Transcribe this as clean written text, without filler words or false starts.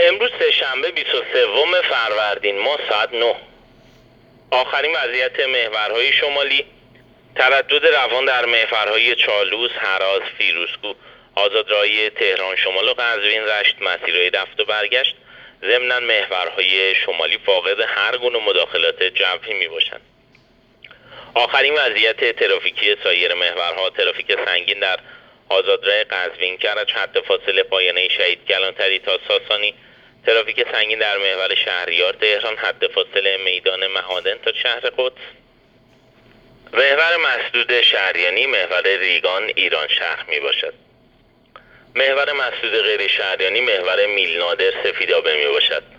امروز سه‌شنبه 23 فروردین ماه ساعت 9. آخرین وضعیت محورهای شمالی: تردد روان در محورهای چالوس، هراز، فیروزکوه، آزادراه تهران شمال و قزوین، رشت، مسیرهای رفت و برگشت. ضمناً محورهای شمالی فاقد هر گونه مداخلات جوی می باشند. آخرین وضعیت ترافیکی سایر محورها: ترافیک سنگین در آزادراه قزوین، کرج، خط فاصله پایانه شهید کلانتری تا ساسانی. ترافیک سنگین در محور شهریار تهران، خط فاصله میدان معادن تا شهر قدس. محور مسدود شهریانی محور ریگان ایران شهر می باشد. محور مسدود غیر شهریانی محور میلنادر سفیدآبه می باشد.